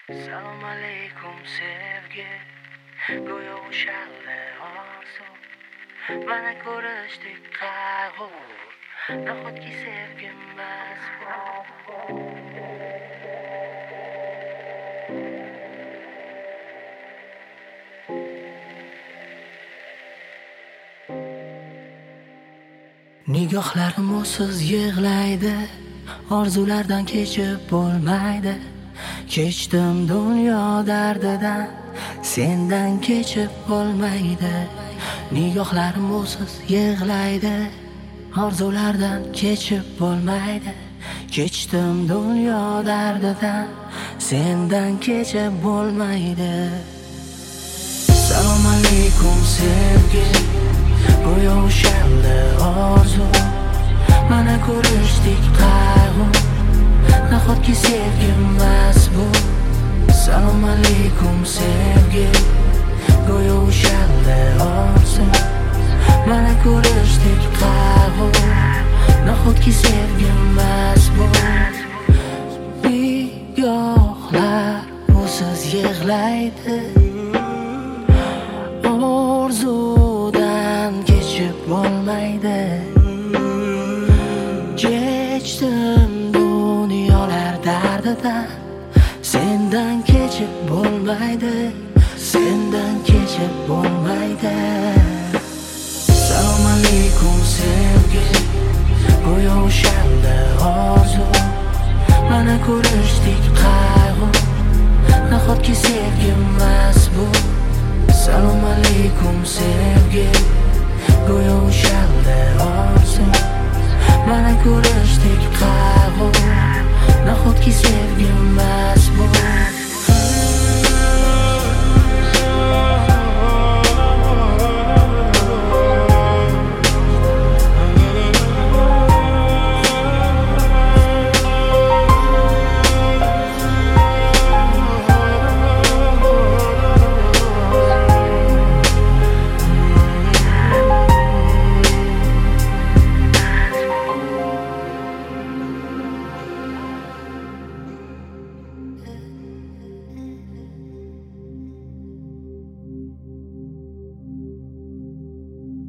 Salom alaykum sevgi, go'yo o'shaldi orzu. Mana ko'rishdik qayg'u, nahotki sevgimiz bu. Nigohlarim o'siz yig'laydi, orzulardan kechib bo'lmaydi. Kechdim dunyo dardidan, sendan kechib bo'lmaydi. Nigohlarim o'siz yig'laydi, orzulardan kechib bo'lmaydi. Kechdim dunyo dardidan, sendan kechib bo'lmaydi. Salom alaykum sevgi, go'yo o'shaldi orzu. Mana ko'rishdik qayg'u, nahotki sevgimiz bu. Salom alaykum sevgi, go'yo o'shaldi orzu. Mana ko'rishdik qayg'u, nahotki sevgimiz bu. Nigohlar o'siz yig'laydi, orzudan kechib bo'lmaydi. Kechdim dunyolar dardidan, sendan kechib bo'lmaydi. Sendan kechib bo'lmaydi. Salom alaykum sevgi, go'yo o'shaldi orzu. Mana ko'rishdik